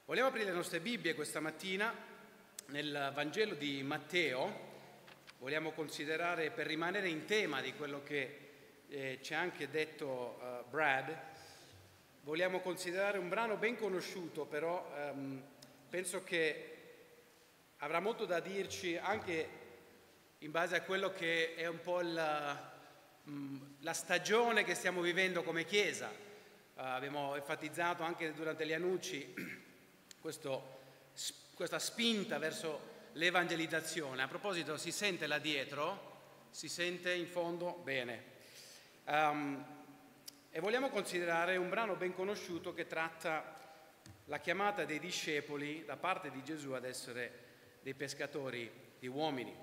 Vogliamo aprire le nostre Bibbie questa mattina nel Vangelo di Matteo. Vogliamo considerare, per rimanere in tema di quello che ci ha anche detto Brad, vogliamo considerare un brano ben conosciuto, però penso che avrà molto da dirci anche in base a quello che è un po' la stagione che stiamo vivendo come Chiesa. Abbiamo enfatizzato anche durante gli annunci questa spinta verso l'evangelizzazione. A proposito, si sente là dietro? Si sente in fondo? Bene. E vogliamo considerare un brano ben conosciuto che tratta la chiamata dei discepoli da parte di Gesù ad essere dei pescatori di uomini.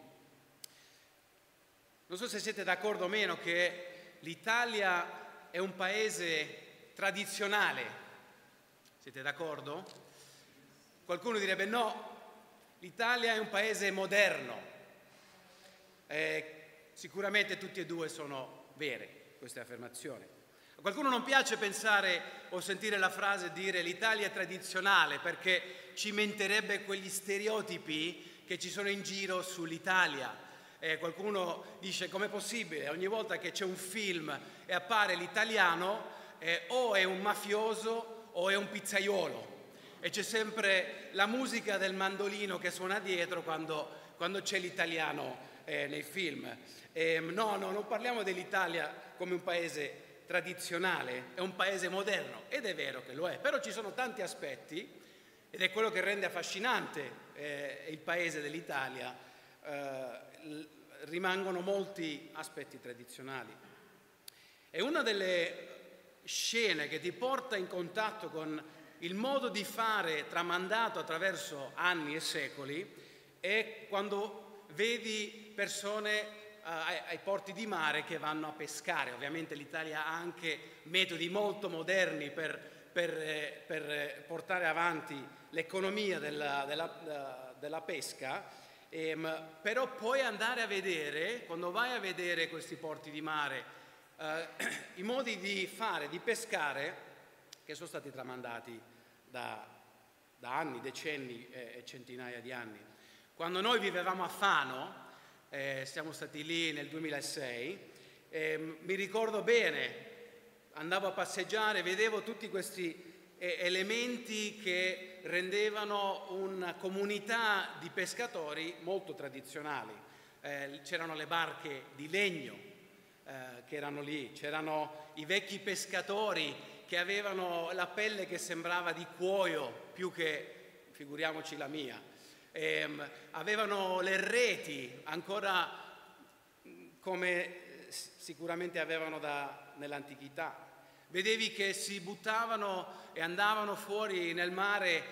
Non so se siete d'accordo o meno che l'Italia è un paese tradizionale. Siete d'accordo? Qualcuno direbbe no, l'Italia è un paese moderno. Sicuramente tutte e due sono vere queste affermazioni. A qualcuno non piace pensare o sentire la frase dire l'Italia è tradizionale perché cimenterebbe quegli stereotipi che ci sono in giro sull'Italia. Qualcuno dice com'è possibile? Ogni volta che c'è un film e appare l'italiano o è un mafioso o è un pizzaiolo. E c'è sempre la musica del mandolino che suona dietro quando c'è l'italiano nei film. No, non parliamo dell'Italia come un paese tradizionale, è un paese moderno, ed è vero che lo è, però ci sono tanti aspetti, ed è quello che rende affascinante il paese dell'Italia, rimangono molti aspetti tradizionali. E una delle scene che ti porta in contatto con il modo di fare tramandato attraverso anni e secoli è quando vedi persone ai porti di mare che vanno a pescare. Ovviamente l'Italia ha anche metodi molto moderni per portare avanti l'economia della pesca, però puoi andare a vedere, quando vai a vedere questi porti di mare, i modi di fare, di pescare, che sono stati tramandati da anni, decenni e centinaia di anni. Quando noi vivevamo a Fano, siamo stati lì nel 2006, mi ricordo bene, andavo a passeggiare, vedevo tutti questi elementi che rendevano una comunità di pescatori molto tradizionali. C'erano le barche di legno che erano lì, c'erano i vecchi pescatori che avevano la pelle che sembrava di cuoio più che, figuriamoci, la mia. Avevano le reti ancora come sicuramente avevano nell'antichità. Vedevi che si buttavano e andavano fuori nel mare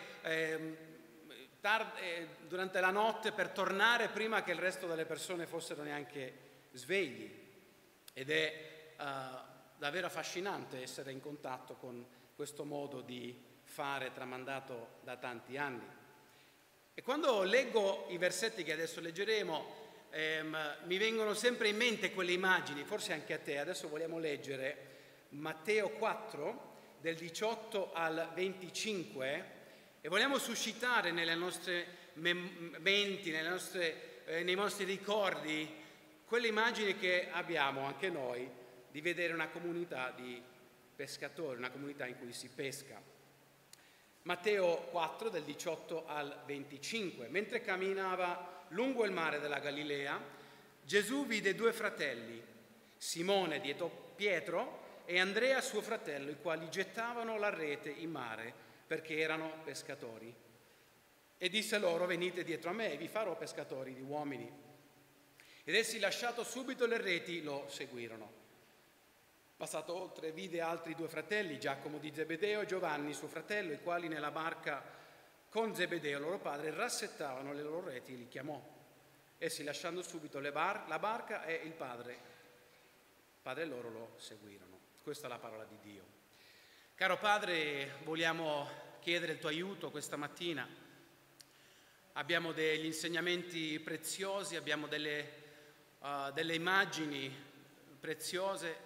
durante la notte per tornare prima che il resto delle persone fossero neanche svegli. Ed è davvero affascinante essere in contatto con questo modo di fare tramandato da tanti anni. E quando leggo i versetti che adesso leggeremo, mi vengono sempre in mente quelle immagini, forse anche a te. Adesso vogliamo leggere Matteo 4, del 18 al 25, e vogliamo suscitare nelle nostre menti, nei nostri ricordi, quelle immagini che abbiamo anche noi di vedere una comunità di pescatori, una comunità in cui si pesca. Matteo 4, del 18 al 25. Mentre camminava lungo il mare della Galilea, Gesù vide due fratelli, Simone dietro Pietro e Andrea suo fratello, i quali gettavano la rete in mare perché erano pescatori. E disse loro: venite dietro a me e vi farò pescatori di uomini. Ed essi, lasciato subito le reti, lo seguirono. Passato oltre, vide altri due fratelli, Giacomo di Zebedeo e Giovanni suo fratello, i quali nella barca con Zebedeo loro padre rassettavano le loro reti, e li chiamò. Essi, lasciando subito la barca e il padre loro lo seguirono. Questa è la parola di Dio. Caro Padre, vogliamo chiedere il tuo aiuto questa mattina. Abbiamo degli insegnamenti preziosi, abbiamo delle immagini preziose,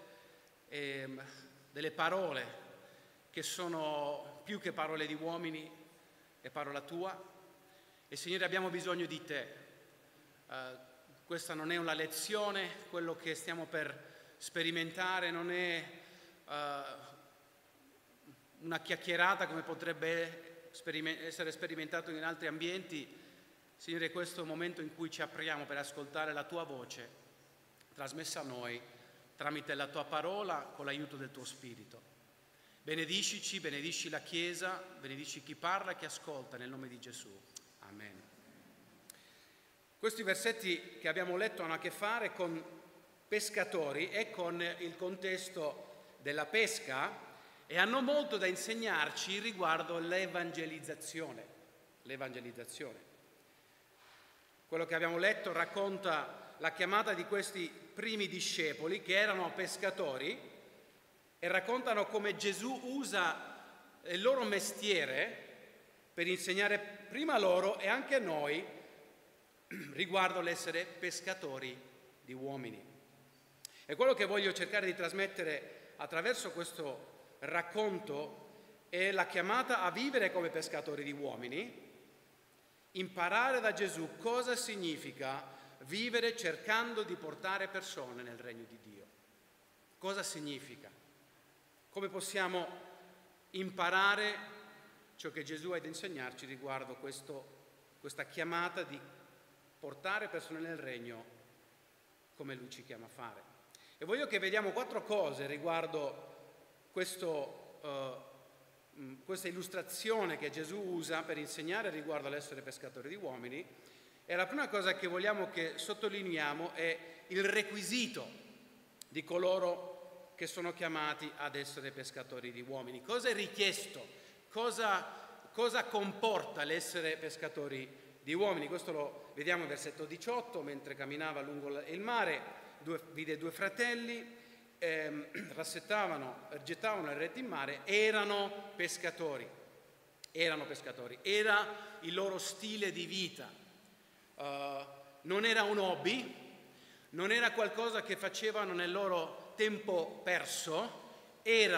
delle parole che sono più che parole di uomini, è parola tua e Signore abbiamo bisogno di te. Questa non è una lezione, quello che stiamo per sperimentare non è una chiacchierata come potrebbe essere sperimentato in altri ambienti. Signore, questo è un momento in cui ci apriamo per ascoltare la tua voce, trasmessa a noi tramite la tua parola con l'aiuto del tuo Spirito. Benediscici, benedisci la Chiesa, benedisci chi parla e chi ascolta, nel nome di Gesù. Amen. Questi versetti che abbiamo letto hanno a che fare con pescatori e con il contesto della pesca e hanno molto da insegnarci riguardo l'evangelizzazione. Quello che abbiamo letto racconta la chiamata di questi primi discepoli che erano pescatori e raccontano come Gesù usa il loro mestiere per insegnare prima loro e anche a noi riguardo l'essere pescatori di uomini. E quello che voglio cercare di trasmettere attraverso questo racconto è la chiamata a vivere come pescatori di uomini, imparare da Gesù cosa significa vivere cercando di portare persone nel regno di Dio. Cosa significa? Come possiamo imparare ciò che Gesù ha da insegnarci riguardo questa chiamata di portare persone nel regno come Lui ci chiama a fare. E voglio che vediamo 4 cose riguardo questa illustrazione che Gesù usa per insegnare riguardo all'essere pescatori di uomini. E la prima cosa che vogliamo che sottolineiamo è il requisito di coloro che sono chiamati ad essere pescatori di uomini. Cosa è richiesto? Cosa comporta l'essere pescatori di uomini? Questo lo vediamo nel versetto 18, mentre camminava lungo il mare, vide 2 fratelli, gettavano le reti in mare, erano pescatori, era il loro stile di vita, non era un hobby, non era qualcosa che facevano nel loro tempo perso,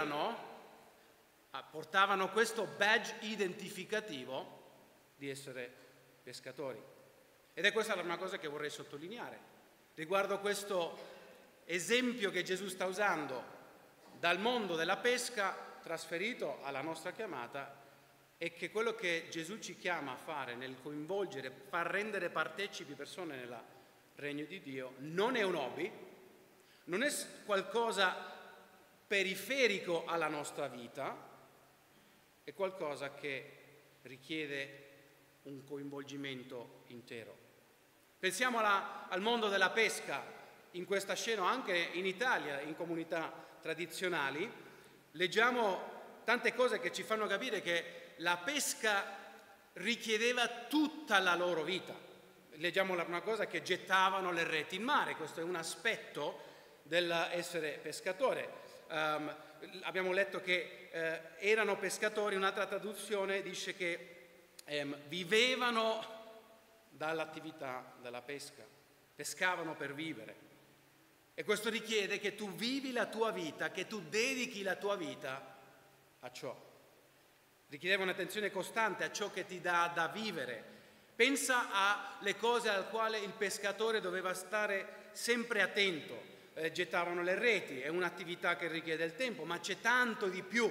portavano questo badge identificativo di essere pescatori. Ed è questa la prima cosa che vorrei sottolineare riguardo questo esempio che Gesù sta usando dal mondo della pesca trasferito alla nostra chiamata, è che quello che Gesù ci chiama a fare nel coinvolgere, far rendere partecipi persone nel regno di Dio, non è un hobby, non è qualcosa periferico alla nostra vita, è qualcosa che richiede un coinvolgimento intero. Pensiamo al mondo della pesca. In questa scena, anche in Italia, in comunità tradizionali, leggiamo tante cose che ci fanno capire che la pesca richiedeva tutta la loro vita. Leggiamo la prima cosa, che gettavano le reti in mare. Questo è un aspetto dell'essere pescatore. Abbiamo letto che erano pescatori, un'altra traduzione dice che vivevano dall'attività della pesca, pescavano per vivere. E questo richiede che tu vivi la tua vita, che tu dedichi la tua vita a ciò. Richiedeva un'attenzione costante a ciò che ti dà da vivere. Pensa alle cose al quale il pescatore doveva stare sempre attento. Gettavano le reti, è un'attività che richiede il tempo, ma c'è tanto di più.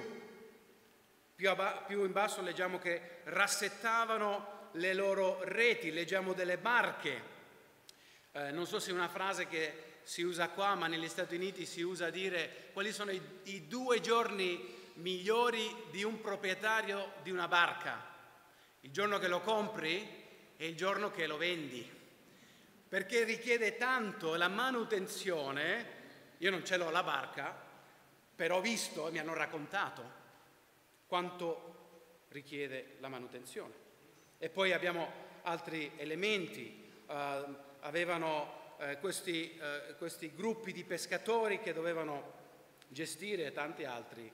Più in basso leggiamo che rassettavano le loro reti, leggiamo delle barche. Non so se è una frase che si usa qua, ma negli Stati Uniti si usa a dire quali sono i 2 giorni migliori di un proprietario di una barca. Il giorno che lo compri e il giorno che lo vendi, perché richiede tanto la manutenzione. Io non ce l'ho la barca, però ho visto e mi hanno raccontato quanto richiede la manutenzione. E poi abbiamo altri elementi, avevano questi gruppi di pescatori che dovevano gestire tante altre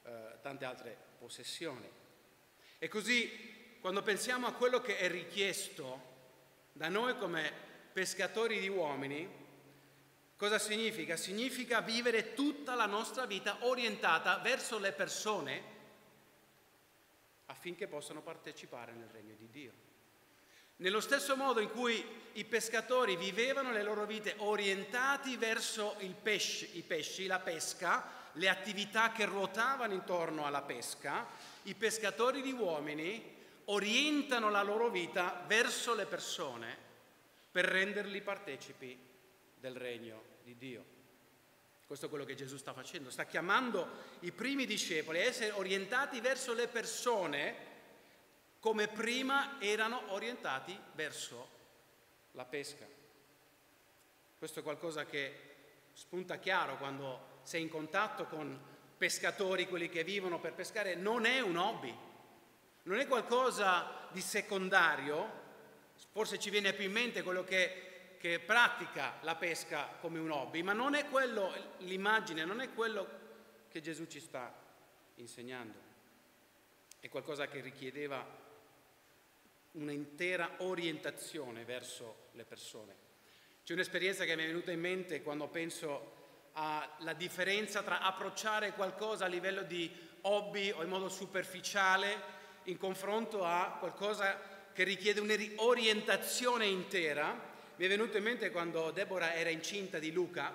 possessioni. E così, quando pensiamo a quello che è richiesto da noi come pescatori di uomini, cosa significa? Significa vivere tutta la nostra vita orientata verso le persone affinché possano partecipare nel regno di Dio. Nello stesso modo in cui i pescatori vivevano le loro vite orientati verso i pesci, la pesca, le attività che ruotavano intorno alla pesca, i pescatori di uomini orientano la loro vita verso le persone per renderli partecipi del regno di Dio. Questo è quello che Gesù sta facendo, sta chiamando i primi discepoli a essere orientati verso le persone come prima erano orientati verso la pesca. Questo è qualcosa che spunta chiaro quando sei in contatto con pescatori, quelli che vivono per pescare. Non è un hobby, non è qualcosa di secondario. Forse ci viene più in mente quello che pratica la pesca come un hobby, ma non è quello l'immagine, non è quello che Gesù ci sta insegnando. È qualcosa che richiedeva un'intera orientazione verso le persone. C'è un'esperienza che mi è venuta in mente quando penso alla differenza tra approcciare qualcosa a livello di hobby o in modo superficiale in confronto a qualcosa che richiede un'orientazione intera. Mi è venuto in mente quando Deborah era incinta di Luca,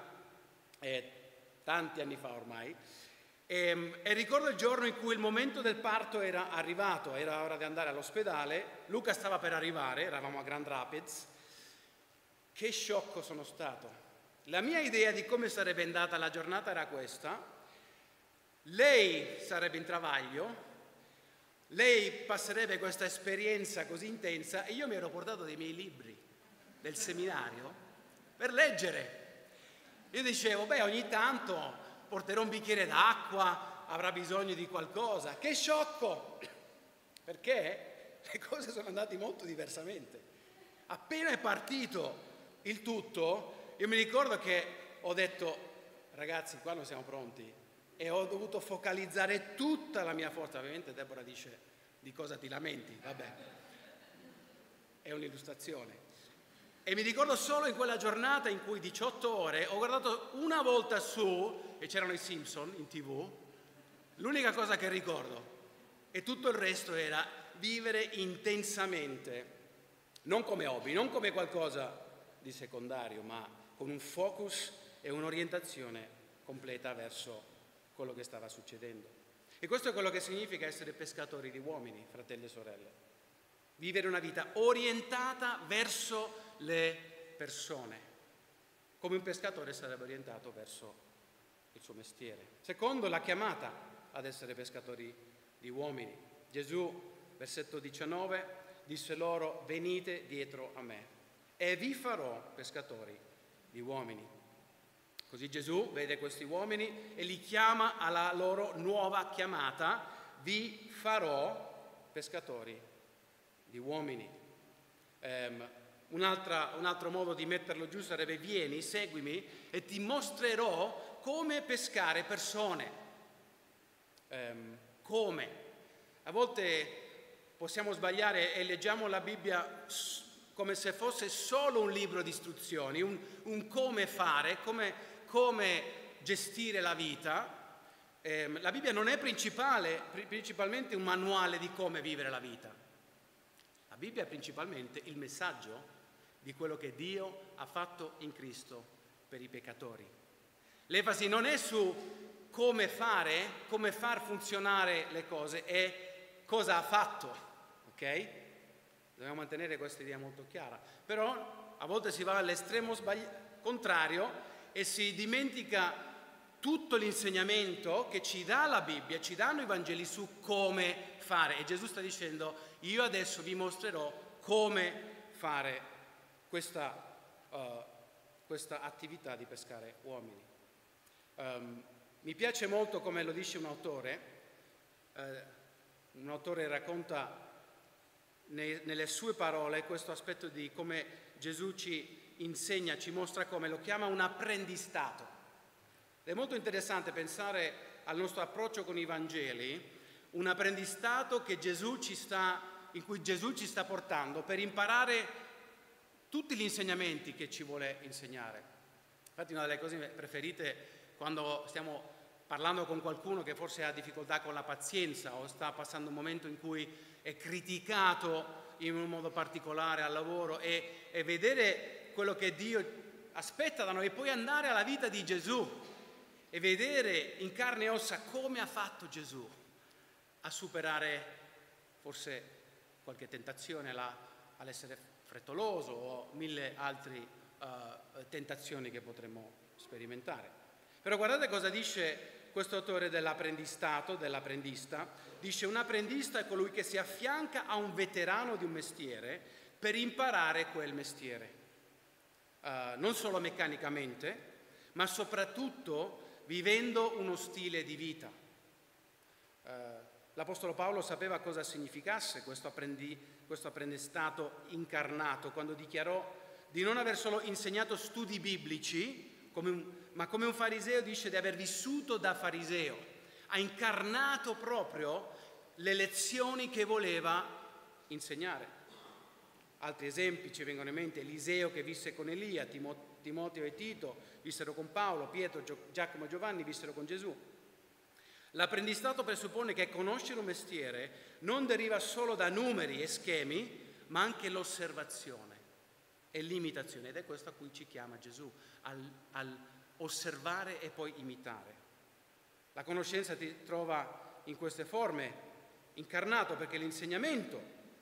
tanti anni fa ormai, e ricordo il giorno in cui il momento del parto era arrivato, era ora di andare all'ospedale, Luca stava per arrivare, eravamo a Grand Rapids. Che sciocco sono stato. La mia idea di come sarebbe andata la giornata era questa: lei sarebbe in travaglio, lei passerebbe questa esperienza così intensa e io mi ero portato dei miei libri del seminario per leggere. Io dicevo, ogni tanto porterò un bicchiere d'acqua, avrà bisogno di qualcosa. Che sciocco! Perché le cose sono andate molto diversamente. Appena è partito il tutto, io mi ricordo che ho detto, ragazzi, qua non siamo pronti, e ho dovuto focalizzare tutta la mia forza. Ovviamente Deborah dice, di cosa ti lamenti? Vabbè, è un'illustrazione. E mi ricordo solo in quella giornata in cui 18 ore ho guardato una volta su, e c'erano i Simpson in TV, l'unica cosa che ricordo, e tutto il resto era vivere intensamente, non come hobby, non come qualcosa di secondario, ma con un focus e un'orientazione completa verso quello che stava succedendo. E questo è quello che significa essere pescatori di uomini, fratelli e sorelle. Vivere una vita orientata verso le persone, come un pescatore sarebbe orientato verso il suo mestiere. Secondo, la chiamata ad essere pescatori di uomini. Gesù, versetto 19, disse loro: venite dietro a me e vi farò pescatori di uomini. Così Gesù vede questi uomini e li chiama alla loro nuova chiamata: vi farò pescatori di uomini. Un altro modo di metterlo giù sarebbe: vieni, seguimi e ti mostrerò come pescare persone. Come? A volte possiamo sbagliare e leggiamo la Bibbia come se fosse solo un libro di istruzioni, un come fare, come gestire la vita. La Bibbia non è principalmente un manuale di come vivere la vita. La Bibbia è principalmente il messaggio di quello che Dio ha fatto in Cristo per i peccatori. L'enfasi non è su come far funzionare le cose, è cosa ha fatto, ok? Dobbiamo mantenere questa idea molto chiara. Però a volte si va all'estremo contrario e si dimentica tutto l'insegnamento che ci dà la Bibbia, ci danno i Vangeli su come fare. E Gesù sta dicendo: io adesso vi mostrerò come fare questa attività di pescare uomini. Mi piace molto come lo dice un autore racconta nelle sue parole questo aspetto di come Gesù ci insegna, ci mostra come, lo chiama un apprendistato. È molto interessante pensare al nostro approccio con i Vangeli, un apprendistato in cui Gesù ci sta portando per imparare tutti gli insegnamenti che ci vuole insegnare. Infatti una delle cose preferite quando stiamo parlando con qualcuno che forse ha difficoltà con la pazienza o sta passando un momento in cui è criticato in un modo particolare al lavoro, e vedere quello che Dio aspetta da noi, e poi andare alla vita di Gesù e vedere in carne e ossa come ha fatto Gesù a superare forse qualche tentazione all'essere frettoloso o mille altre tentazioni che potremmo sperimentare. Però guardate cosa dice questo autore dell'apprendista. Dice: un apprendista è colui che si affianca a un veterano di un mestiere per imparare quel mestiere, non solo meccanicamente, ma soprattutto vivendo uno stile di vita. L'Apostolo Paolo sapeva cosa significasse questo apprendistato incarnato quando dichiarò di non aver solo insegnato studi biblici, ma come un fariseo dice di aver vissuto da fariseo. Ha incarnato proprio le lezioni che voleva insegnare. Altri esempi ci vengono in mente: Eliseo che visse con Elia, Timoteo e Tito vissero con Paolo, Pietro, Giacomo e Giovanni vissero con Gesù. L'apprendistato presuppone che conoscere un mestiere non deriva solo da numeri e schemi, ma anche l'osservazione e l'imitazione, ed è questo a cui ci chiama Gesù, al osservare e poi imitare. La conoscenza ti trova in queste forme, incarnato, perché l'insegnamento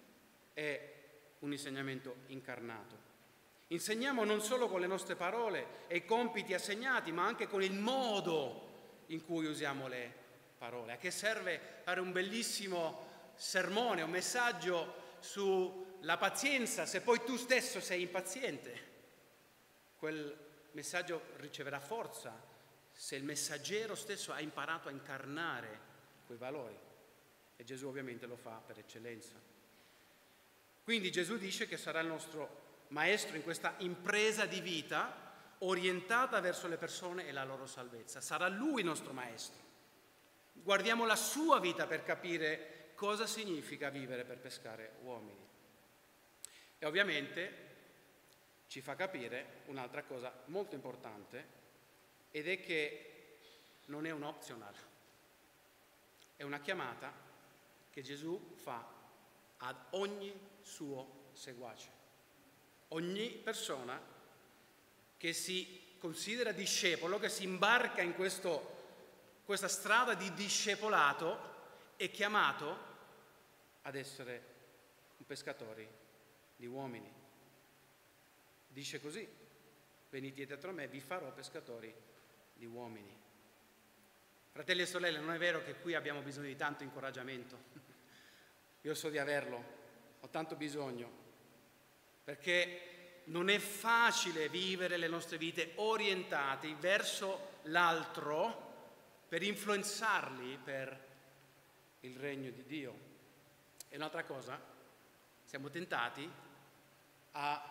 è un insegnamento incarnato. Insegniamo non solo con le nostre parole e i compiti assegnati, ma anche con il modo in cui usiamo le parole. A che serve fare un bellissimo sermone, un messaggio sulla pazienza se poi tu stesso sei impaziente? Quel messaggio riceverà forza se il messaggero stesso ha imparato a incarnare quei valori, e Gesù ovviamente lo fa per eccellenza. Quindi Gesù dice che sarà il nostro maestro in questa impresa di vita orientata verso le persone e la loro salvezza. Sarà Lui il nostro maestro. Guardiamo la sua vita per capire cosa significa vivere per pescare uomini. E ovviamente ci fa capire un'altra cosa molto importante, ed è che non è un optional, è una chiamata che Gesù fa ad ogni suo seguace. Ogni persona che si considera discepolo, che si imbarca in questa strada di discepolato, è chiamato ad essere un pescatore di uomini. Dice così: venite dietro a me, vi farò pescatori di uomini. Fratelli e sorelle, non è vero che qui abbiamo bisogno di tanto incoraggiamento? Io so di averlo, ho tanto bisogno, perché non è facile vivere le nostre vite orientati verso l'altro per influenzarli per il regno di Dio. E un'altra cosa, siamo tentati a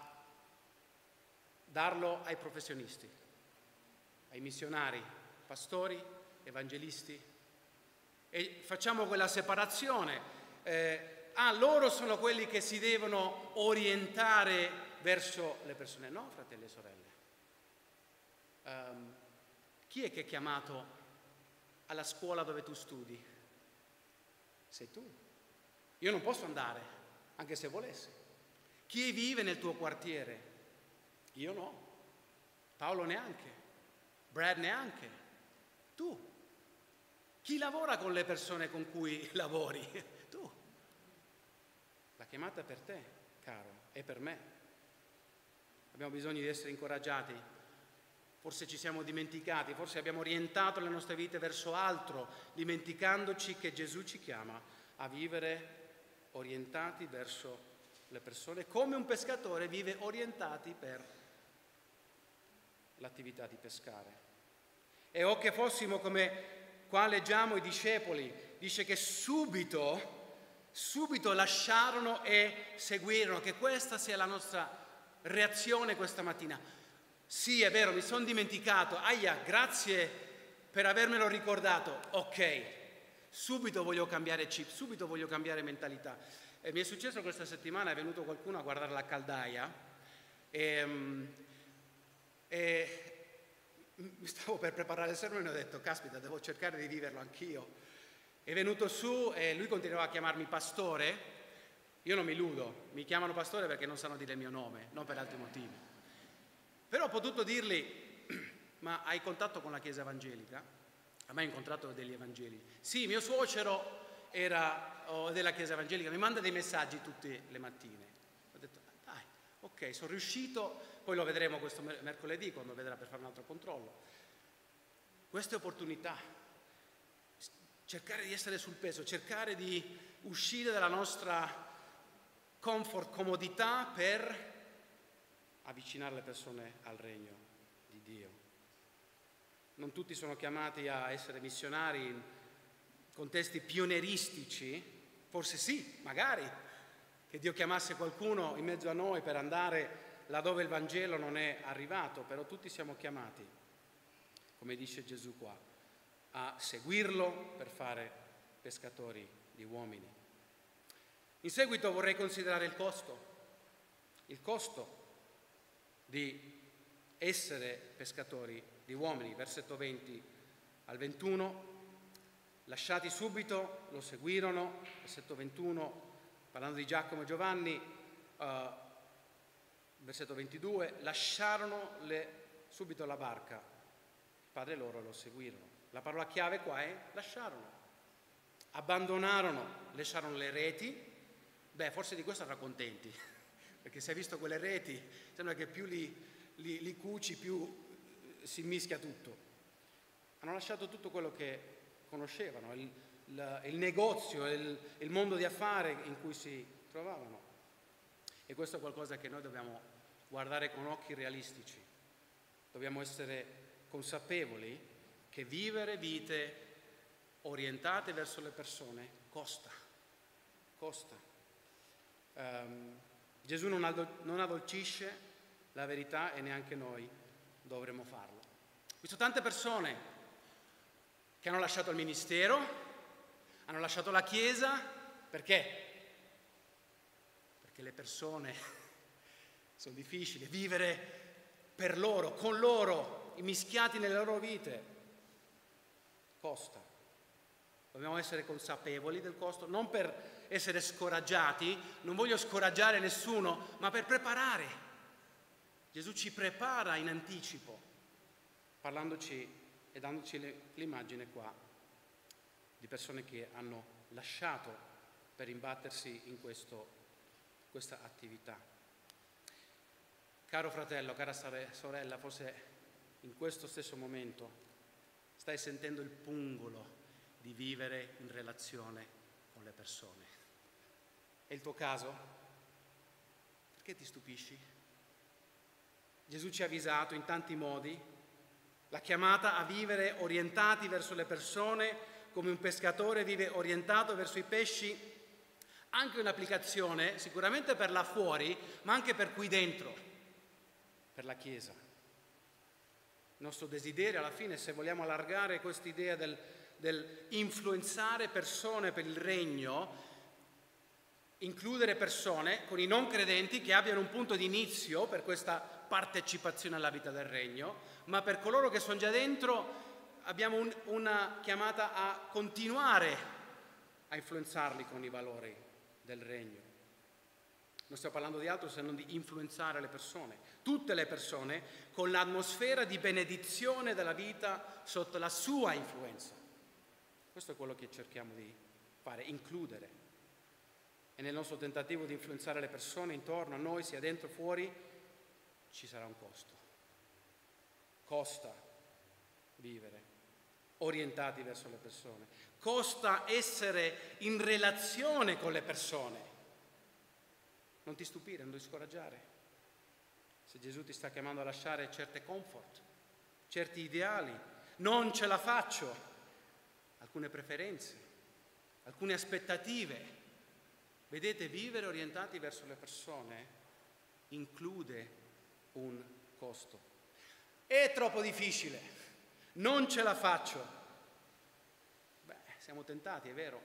darlo ai professionisti, ai missionari, pastori, evangelisti, e facciamo quella separazione. Loro sono quelli che si devono orientare verso le persone. No, fratelli e sorelle. Chi è che è chiamato alla scuola dove tu studi? Sei tu. Io non posso andare, anche se volessi. Chi vive nel tuo quartiere? Io no. Paolo neanche. Brad neanche. Tu. Chi lavora con le persone con cui lavori? Tu. La chiamata è per te, caro, è per me. Abbiamo bisogno di essere incoraggiati. Forse ci siamo dimenticati, forse abbiamo orientato le nostre vite verso altro, dimenticandoci che Gesù ci chiama a vivere orientati verso le persone, come un pescatore vive orientati per l'attività di pescare. E o che fossimo come qua leggiamo i discepoli, dice che subito lasciarono e seguirono, che questa sia la nostra reazione questa mattina. Sì, è vero, mi sono dimenticato, grazie per avermelo ricordato, ok, subito voglio cambiare chip, subito voglio cambiare mentalità. Mi è successo questa settimana, è venuto qualcuno a guardare la caldaia e stavo per preparare il sermone e ho detto, caspita, devo cercare di viverlo anch'io. È venuto su e lui continuava a chiamarmi pastore. Io non mi illudo, mi chiamano pastore perché non sanno dire il mio nome, non per altri motivi. Però ho potuto dirgli, ma hai contatto con la Chiesa evangelica? A me ho incontrato degli evangeli. Sì, mio suocero era della Chiesa evangelica, mi manda dei messaggi tutte le mattine. Ho detto, dai, ok, sono riuscito, poi lo vedremo questo mercoledì quando vedrà per fare un altro controllo. Queste opportunità, cercare di essere sul peso, cercare di uscire dalla nostra comodità per avvicinare le persone al regno di Dio. Non tutti sono chiamati a essere missionari in contesti pionieristici, forse sì, magari, che Dio chiamasse qualcuno in mezzo a noi per andare laddove il Vangelo non è arrivato, però tutti siamo chiamati, come dice Gesù qua, a seguirlo per fare pescatori di uomini. In seguito vorrei considerare il costo di essere pescatori di uomini. Versetto 20 al 21, lasciati subito, lo seguirono. Versetto 21, parlando di Giacomo e Giovanni, versetto 22, lasciarono subito la barca, il padre loro lo seguirono. La parola chiave qua è lasciarono, abbandonarono, lasciarono le reti. Forse di questo erano contenti, perché se hai visto quelle reti, sembra che più li cuci, più si mischia tutto. Hanno lasciato tutto quello che conoscevano, il negozio, il mondo di affari in cui si trovavano. E questo è qualcosa che noi dobbiamo guardare con occhi realistici. Dobbiamo essere consapevoli che vivere vite orientate verso le persone costa. Gesù non addolcisce la verità e neanche noi dovremmo farlo. Ho visto tante persone che hanno lasciato il ministero, hanno lasciato la Chiesa, perché? Perché le persone sono difficili, vivere per loro, con loro, immischiati nelle loro vite, costa. Dobbiamo essere consapevoli del costo, non per essere scoraggiati, non voglio scoraggiare nessuno, ma per preparare. Gesù ci prepara in anticipo, parlandoci e dandoci l'immagine qua di persone che hanno lasciato per imbattersi in questa attività. Caro fratello, cara sorella, forse in questo stesso momento stai sentendo il pungolo di vivere in relazione con le persone. È il tuo caso? Perché ti stupisci? Gesù ci ha avvisato in tanti modi, l'ha chiamata a vivere orientati verso le persone, come un pescatore vive orientato verso i pesci. Anche un'applicazione sicuramente per là fuori, ma anche per qui dentro, per la Chiesa. Il nostro desiderio alla fine, se vogliamo allargare quest'idea del influenzare persone per il regno, includere persone con i non credenti che abbiano un punto di inizio per questa partecipazione alla vita del regno, ma per coloro che sono già dentro abbiamo una chiamata a continuare a influenzarli con i valori del regno. Non sto parlando di altro se non di influenzare le persone, tutte le persone, con l'atmosfera di benedizione della vita sotto la sua influenza. Questo è quello che cerchiamo di fare, includere. E nel nostro tentativo di influenzare le persone intorno a noi, sia dentro o fuori, ci sarà un costo. Costa vivere orientati verso le persone. Costa essere in relazione con le persone. Non ti stupire, non ti scoraggiare. Se Gesù ti sta chiamando a lasciare certe comfort, certi ideali, non ce la faccio, alcune preferenze, alcune aspettative. Vedete, vivere orientati verso le persone include un costo. È troppo difficile, non ce la faccio. Siamo tentati, è vero.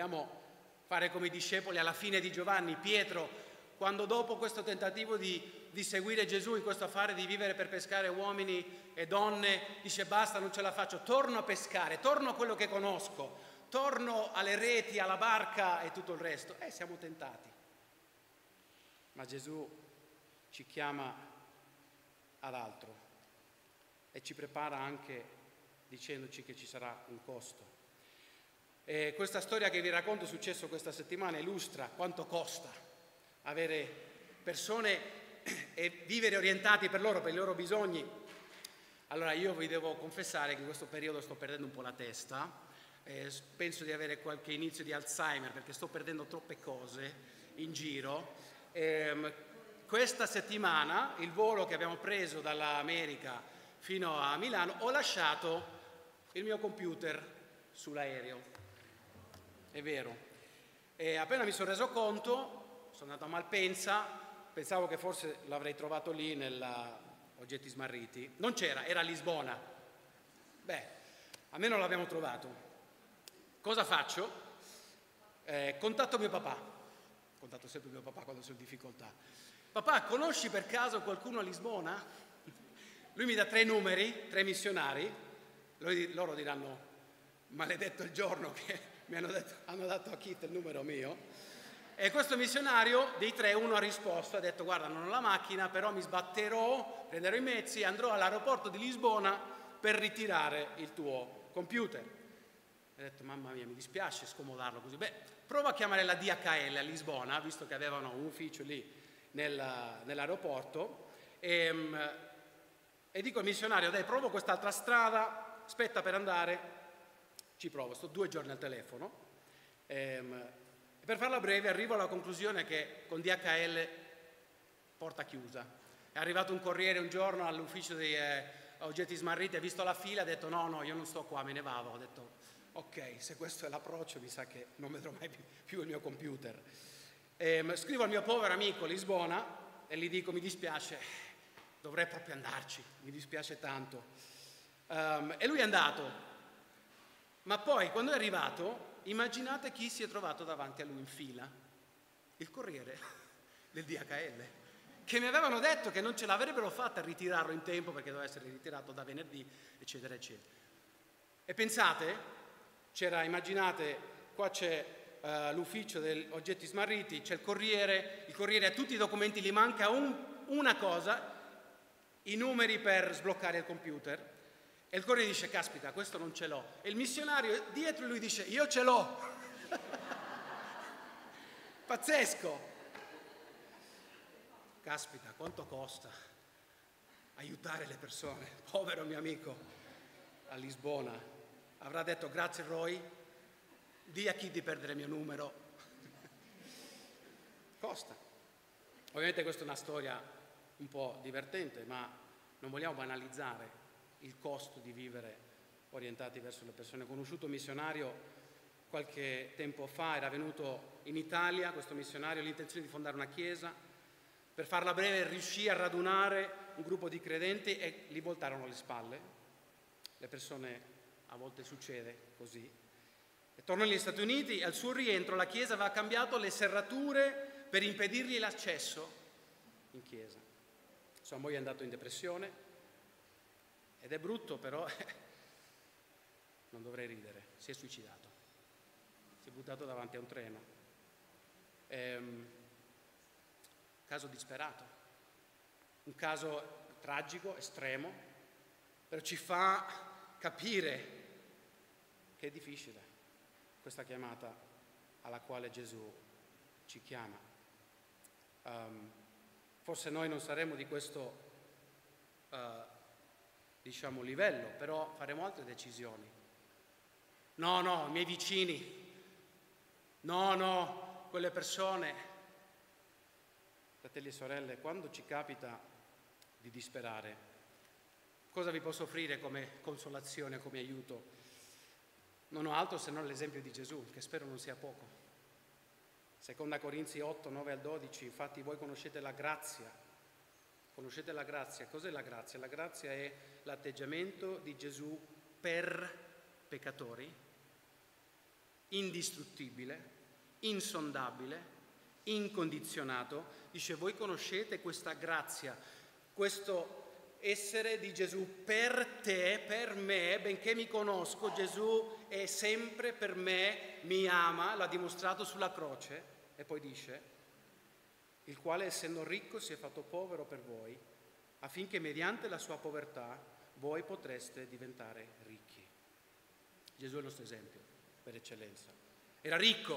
Vogliamo fare come i discepoli alla fine di Giovanni, Pietro, quando dopo questo tentativo di di seguire Gesù in questo affare di vivere per pescare uomini e donne, dice basta, non ce la faccio, torno a pescare, torno a quello che conosco, torno alle reti, alla barca e tutto il resto. Siamo tentati. Ma Gesù ci chiama ad altro e ci prepara anche dicendoci che ci sarà un costo. E questa storia che vi racconto, successo questa settimana, illustra quanto costa avere persone e vivere orientati per i loro bisogni. Allora io vi devo confessare che in questo periodo sto perdendo un po' la testa, penso di avere qualche inizio di Alzheimer perché sto perdendo troppe cose in giro. Questa settimana il volo che abbiamo preso dall'America fino a Milano, ho lasciato il mio computer sull'aereo, è vero, e appena mi sono reso conto sono andato a Malpensa, pensavo che forse l'avrei trovato lì nella Oggetti Smarriti, non c'era, era a Lisbona. Almeno l'abbiamo trovato. Cosa faccio? Contatto mio papà, contatto sempre mio papà quando sono in difficoltà. Papà, conosci per caso qualcuno a Lisbona? Lui mi dà 3 numeri, 3 missionari, loro diranno, maledetto il giorno che hanno dato a Kit il numero mio. E questo missionario dei 3, uno ha risposto, ha detto guarda non ho la macchina, però mi sbatterò, prenderò i mezzi e andrò all'aeroporto di Lisbona per ritirare il tuo computer. Ho detto mamma mia, mi dispiace scomodarlo così. Prova a chiamare la DHL a Lisbona, visto che avevano un ufficio lì nell'aeroporto, e dico al missionario, dai, provo quest'altra strada, aspetta per andare, ci provo, sto 2 giorni al telefono. Per farla breve, arrivo alla conclusione che con DHL porta chiusa. È arrivato un corriere un giorno all'ufficio dei Oggetti Smarriti, ha visto la fila, ha detto no, io non sto qua, me ne vado. Ho detto ok, se questo è l'approccio mi sa che non vedrò mai più il mio computer. Scrivo al mio povero amico Lisbona e gli dico mi dispiace, dovrei proprio andarci, mi dispiace tanto. E lui è andato. Ma poi quando è arrivato, immaginate chi si è trovato davanti a lui in fila? Il corriere del DHL, che mi avevano detto che non ce l'avrebbero fatta a ritirarlo in tempo perché doveva essere ritirato da venerdì, eccetera, eccetera. E pensate, immaginate, qua c'è l'ufficio degli Oggetti Smarriti, c'è il corriere ha tutti i documenti, gli manca una cosa, i numeri per sbloccare il computer. E il corriere dice, caspita, questo non ce l'ho. E il missionario dietro lui dice, io ce l'ho. Pazzesco. Caspita, quanto costa aiutare le persone. Povero mio amico a Lisbona. Avrà detto, grazie Roy, di a chi di perdere il mio numero. Costa. Ovviamente questa è una storia un po' divertente, ma non vogliamo banalizzare il costo di vivere orientati verso le persone. Ho conosciuto un missionario qualche tempo fa, era venuto in Italia, questo missionario, l'intenzione di fondare una chiesa. Per farla breve riuscì a radunare un gruppo di credenti e gli voltarono le spalle. Le persone, a volte succede così. E tornò negli Stati Uniti e al suo rientro la chiesa aveva cambiato le serrature per impedirgli l'accesso in chiesa. Sua moglie è andata in depressione. Ed è brutto, però non dovrei ridere, si è suicidato, si è buttato davanti a un treno. Caso disperato, un caso tragico, estremo, però ci fa capire che è difficile questa chiamata alla quale Gesù ci chiama. Forse noi non saremo di questo livello, però faremo altre decisioni. No, i miei vicini, no, quelle persone. Fratelli e sorelle, quando ci capita di disperare, cosa vi posso offrire come consolazione, come aiuto? Non ho altro se non l'esempio di Gesù, che spero non sia poco. Seconda Corinzi 8, 9 al 12, infatti voi conoscete la grazia. Conoscete la grazia. Cos'è la grazia? La grazia è l'atteggiamento di Gesù per peccatori, indistruttibile, insondabile, incondizionato. Dice: voi conoscete questa grazia, questo essere di Gesù per te, per me, benché mi conosco, Gesù è sempre per me, mi ama, l'ha dimostrato sulla croce. E poi dice: il quale essendo ricco si è fatto povero per voi, affinché mediante la sua povertà voi potreste diventare ricchi. Gesù è il nostro esempio per eccellenza. Era ricco,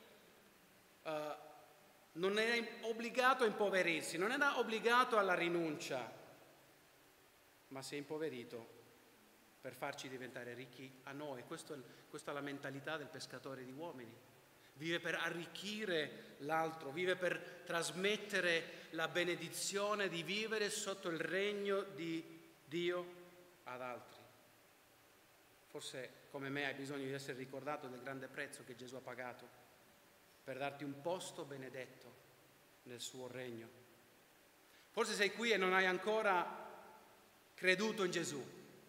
non era obbligato a impoverirsi, non era obbligato alla rinuncia, ma si è impoverito per farci diventare ricchi a noi. Questa è la mentalità del pescatore di uomini. Vive per arricchire l'altro, vive per trasmettere la benedizione di vivere sotto il regno di Dio ad altri. Forse come me hai bisogno di essere ricordato del grande prezzo che Gesù ha pagato per darti un posto benedetto nel suo regno. Forse sei qui e non hai ancora creduto in Gesù.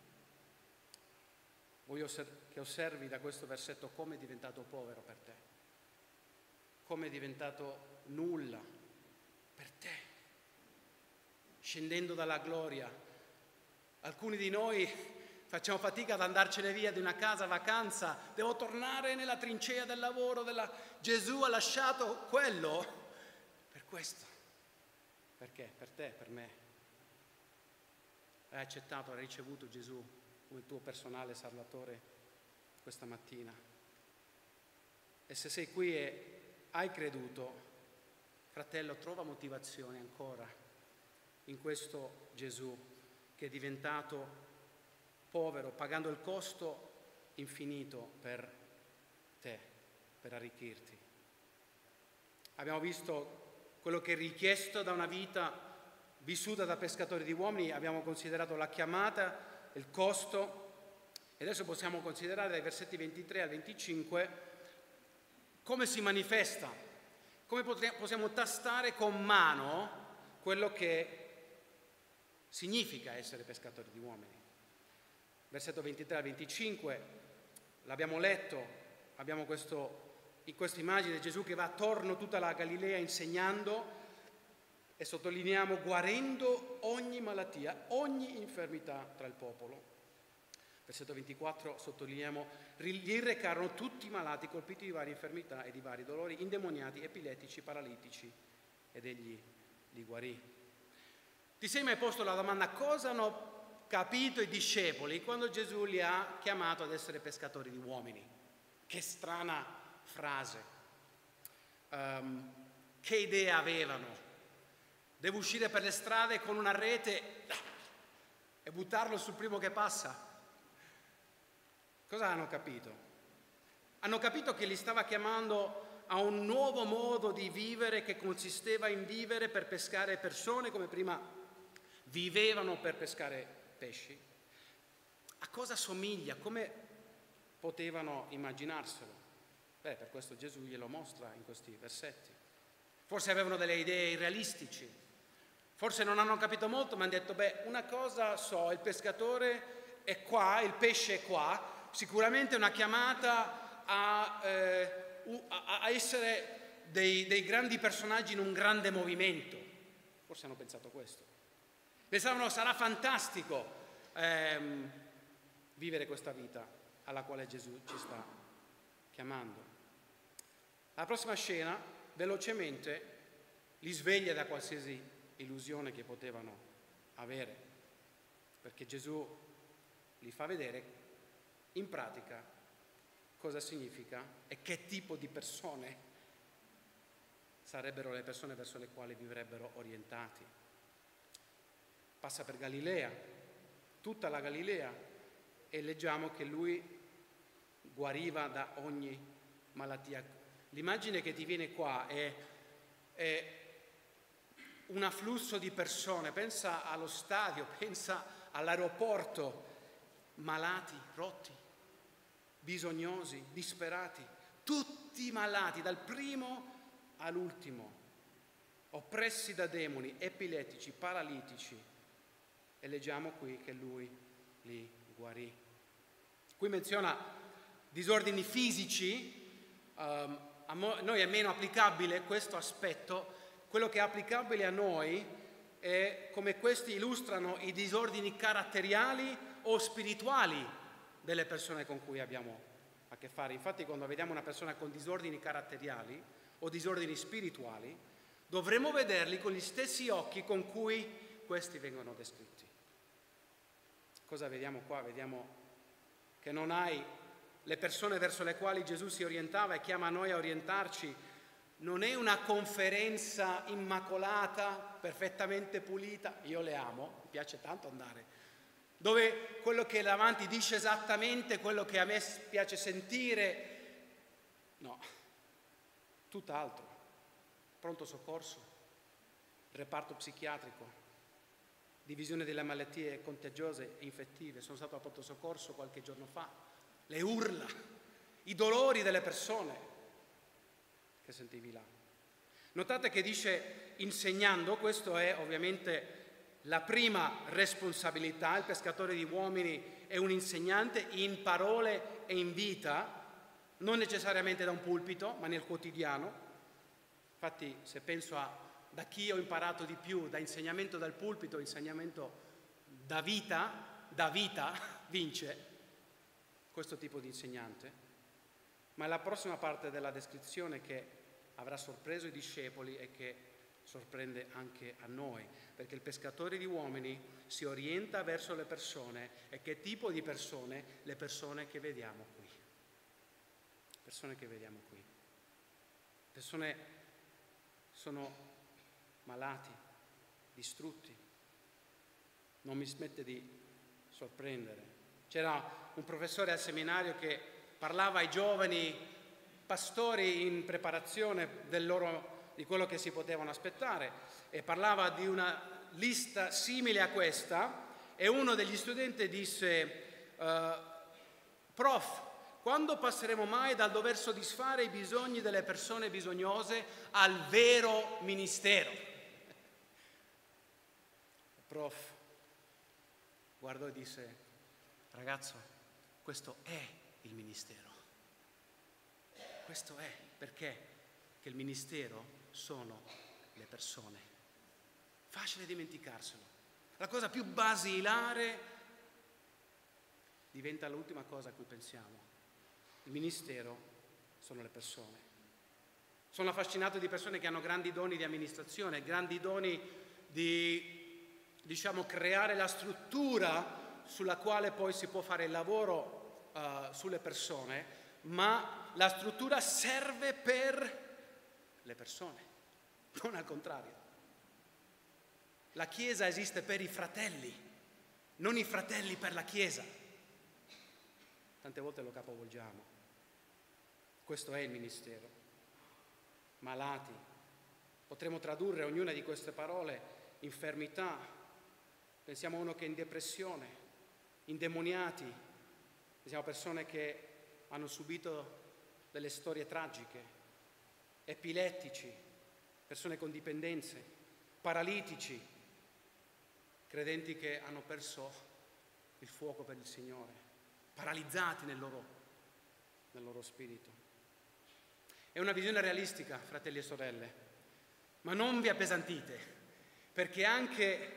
Voglio che osservi da questo versetto come è diventato povero per te, come è diventato nulla per te, scendendo dalla gloria. Alcuni di noi facciamo fatica ad andarcene via di una casa vacanza, devo tornare nella trincea del lavoro, Gesù ha lasciato quello per questo. Perché? Per te, per me. Hai accettato, hai ricevuto Gesù come tuo personale salvatore questa mattina. E se sei qui e hai creduto, fratello, trova motivazione ancora in questo Gesù che è diventato povero, pagando il costo infinito per te, per arricchirti. Abbiamo visto quello che è richiesto da una vita vissuta da pescatori di uomini, abbiamo considerato la chiamata, il costo, e adesso possiamo considerare dai versetti 23 al 25 come si manifesta, come possiamo tastare con mano quello che significa essere pescatori di uomini. Versetto 23 al 25, l'abbiamo letto, abbiamo in questa immagine Gesù che va attorno tutta la Galilea insegnando, e sottolineiamo guarendo ogni malattia, ogni infermità tra il popolo. Versetto 24 sottolineiamo, gli recarono tutti i malati colpiti di varie infermità e di vari dolori, indemoniati, epilettici, paralitici, ed egli li guarì. Ti sei mai posto la domanda: cosa hanno capito i discepoli quando Gesù li ha chiamato ad essere pescatori di uomini? Che strana frase. Che idea avevano? Devo uscire per le strade con una rete e buttarlo sul primo che passa? Cosa hanno capito? Hanno capito che li stava chiamando a un nuovo modo di vivere che consisteva in vivere per pescare persone come prima vivevano per pescare pesci. A cosa somiglia? Come potevano immaginarselo? Per questo Gesù glielo mostra in questi versetti. Forse avevano delle idee irrealistici. Forse non hanno capito molto, ma hanno detto: una cosa so, il pescatore è qua, il pesce è qua, sicuramente è una chiamata a essere dei grandi personaggi in un grande movimento. Forse hanno pensato questo. Pensavano sarà fantastico vivere questa vita alla quale Gesù ci sta chiamando. La prossima scena, velocemente, li sveglia da qualsiasi illusione che potevano avere, perché Gesù li fa vedere in pratica cosa significa e che tipo di persone sarebbero le persone verso le quali vivrebbero orientati. Passa per Galilea, tutta la Galilea, e leggiamo che lui guariva da ogni malattia. L'immagine che ti viene qua è un afflusso di persone, pensa allo stadio, pensa all'aeroporto, malati, rotti, bisognosi, disperati, tutti malati, dal primo all'ultimo, oppressi da demoni, epilettici, paralitici, e leggiamo qui che lui li guarì. Qui menziona disordini fisici, a noi è meno applicabile questo aspetto. Quello che è applicabile a noi è come questi illustrano i disordini caratteriali o spirituali delle persone con cui abbiamo a che fare. Infatti, quando vediamo una persona con disordini caratteriali o disordini spirituali, dovremmo vederli con gli stessi occhi con cui questi vengono descritti. Cosa vediamo qua? Vediamo che non hai le persone verso le quali Gesù si orientava e chiama noi a orientarci. Non è una conferenza immacolata, perfettamente pulita. Io le amo, mi piace tanto andare, dove quello che è davanti dice esattamente quello che a me piace sentire. No, tutt'altro. Pronto soccorso, reparto psichiatrico, divisione delle malattie contagiose e infettive. Sono stato al pronto soccorso qualche giorno fa. Le urla, i dolori delle persone che sentivi là. Notate che dice insegnando, questo è ovviamente la prima responsabilità. Il pescatore di uomini è un insegnante in parole e in vita, non necessariamente da un pulpito, ma nel quotidiano. Infatti, se penso da chi ho imparato di più, da insegnamento dal pulpito, insegnamento da vita vince questo tipo di insegnante. Ma è la prossima parte della descrizione che avrà sorpreso i discepoli e che sorprende anche a noi, perché il pescatore di uomini si orienta verso le persone. E che tipo di persone? Le persone che vediamo qui. Persone che vediamo qui. Persone sono malati, distrutti. Non mi smette di sorprendere. C'era un professore al seminario che parlava ai giovani pastori in preparazione di quello che si potevano aspettare, e parlava di una lista simile a questa, e uno degli studenti disse: prof, quando passeremo mai dal dover soddisfare i bisogni delle persone bisognose al vero ministero? Il prof guardò e disse: ragazzo, questo è il ministero. Questo è, perché? Che il ministero sono le persone. Facile dimenticarselo. La cosa più basilare diventa l'ultima cosa a cui pensiamo. Il ministero sono le persone. Sono affascinato di persone che hanno grandi doni di amministrazione, grandi doni di, creare la struttura sulla quale poi si può fare il lavoro sulle persone, ma la struttura serve per le persone, non al contrario. La Chiesa esiste per i fratelli, non i fratelli per la Chiesa. Tante volte lo capovolgiamo. Questo è il ministero. Malati. Potremmo tradurre ognuna di queste parole: infermità. Pensiamo a uno che è in depressione, indemoniati. Pensiamo a persone che hanno subito delle storie tragiche, epilettici, persone con dipendenze, paralitici, credenti che hanno perso il fuoco per il Signore, paralizzati nel loro spirito. È una visione realistica, fratelli e sorelle, ma non vi appesantite, perché anche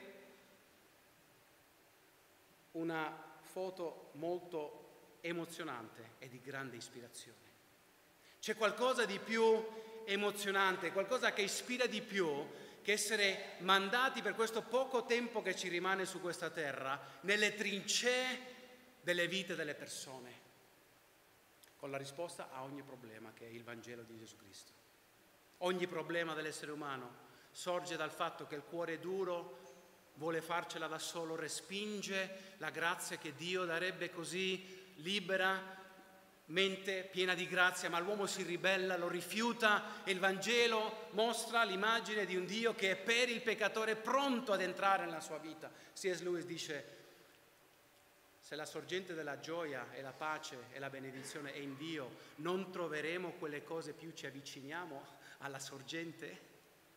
una foto molto emozionante e di grande ispirazione. C'è qualcosa di più emozionante, qualcosa che ispira di più che essere mandati per questo poco tempo che ci rimane su questa terra nelle trincee delle vite delle persone, con la risposta a ogni problema, che è il Vangelo di Gesù Cristo. Ogni problema dell'essere umano sorge dal fatto che il cuore è duro, vuole farcela da solo, respinge la grazia che Dio darebbe così libera, mente piena di grazia, ma l'uomo si ribella, lo rifiuta, e il Vangelo mostra l'immagine di un Dio che è per il peccatore pronto ad entrare nella sua vita. C.S. Lewis dice: se la sorgente della gioia e la pace e la benedizione è in Dio, non troveremo quelle cose più ci avviciniamo alla sorgente?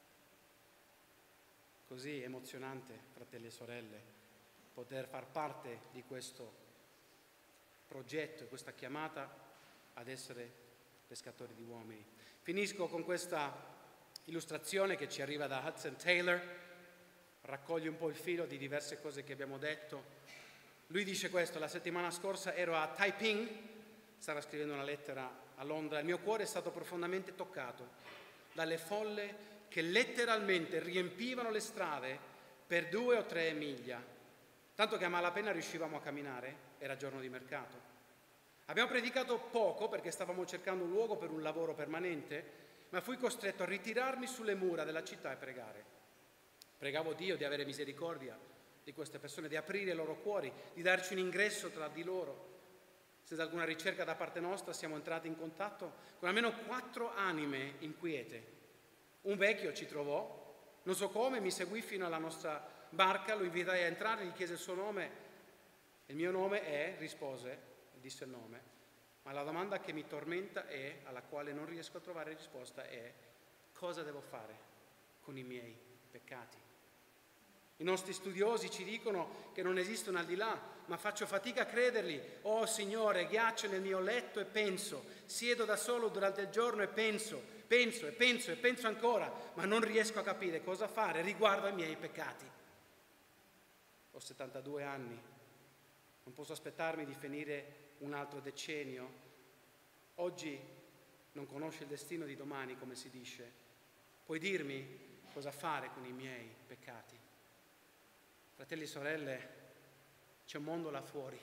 Così emozionante, fratelli e sorelle, poter far parte di questo progetto e questa chiamata ad essere pescatori di uomini. Finisco con questa illustrazione che ci arriva da Hudson Taylor, raccoglie un po' il filo di diverse cose che abbiamo detto. Lui dice questo: la settimana scorsa ero a Taiping, stava scrivendo una lettera a Londra, il mio cuore è stato profondamente toccato dalle folle che letteralmente riempivano le strade per 2 o 3 miglia, tanto che a malapena riuscivamo a camminare, era giorno di mercato. Abbiamo predicato poco perché stavamo cercando un luogo per un lavoro permanente, ma fui costretto a ritirarmi sulle mura della città e pregare. Pregavo Dio di avere misericordia di queste persone, di aprire i loro cuori, di darci un ingresso tra di loro. Senza alcuna ricerca da parte nostra siamo entrati in contatto con almeno 4 anime inquiete. Un vecchio ci trovò, non so come, mi seguì fino alla nostra barca, lo invitai a entrare, gli chiese il suo nome. Il mio nome è, rispose, disse il nome, ma la domanda che mi tormenta e alla quale non riesco a trovare risposta è: cosa devo fare con i miei peccati? I nostri studiosi ci dicono che non esiste un al di là, ma faccio fatica a crederli. Oh Signore, ghiaccio nel mio letto e penso, siedo da solo durante il giorno e penso ancora, ma non riesco a capire cosa fare riguardo ai miei peccati. Ho 72 anni, non posso aspettarmi di finire un altro decennio. Oggi non conosce il destino di domani, come si dice. Puoi dirmi cosa fare con i miei peccati? Fratelli e sorelle, c'è un mondo là fuori,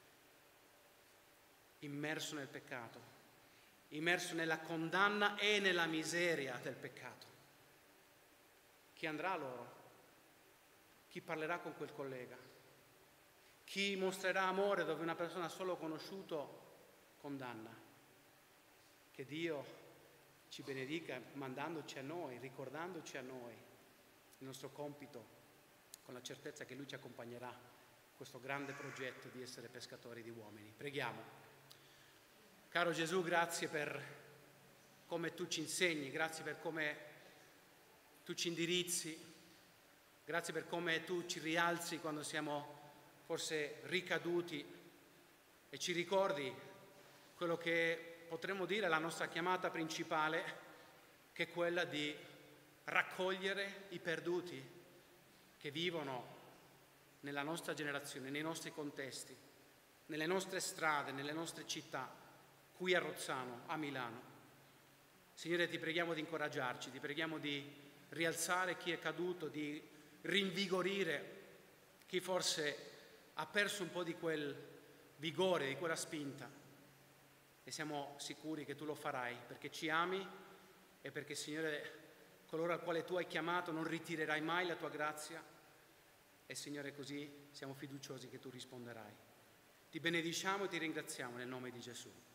immerso nel peccato, immerso nella condanna e nella miseria del peccato. Chi andrà a loro? Chi parlerà con quel collega? Chi mostrerà amore dove una persona solo conosciuto condanna? Che Dio ci benedica mandandoci a noi, ricordandoci a noi il nostro compito, con la certezza che Lui ci accompagnerà a questo grande progetto di essere pescatori di uomini. Preghiamo. Caro Gesù, grazie per come Tu ci insegni, grazie per come Tu ci indirizzi, grazie per come Tu ci rialzi quando siamo forse ricaduti e ci ricordi quello che potremmo dire la nostra chiamata principale, che è quella di raccogliere i perduti che vivono nella nostra generazione, nei nostri contesti, nelle nostre strade, nelle nostre città, qui a Rozzano, a Milano. Signore, ti preghiamo di incoraggiarci, ti preghiamo di rialzare chi è caduto, di rinvigorire chi forse ha perso un po' di quel vigore, di quella spinta. E siamo sicuri che Tu lo farai, perché ci ami e perché, Signore, coloro al quale Tu hai chiamato non ritirerai mai la Tua grazia. E Signore, così siamo fiduciosi che Tu risponderai. Ti benediciamo e ti ringraziamo nel nome di Gesù.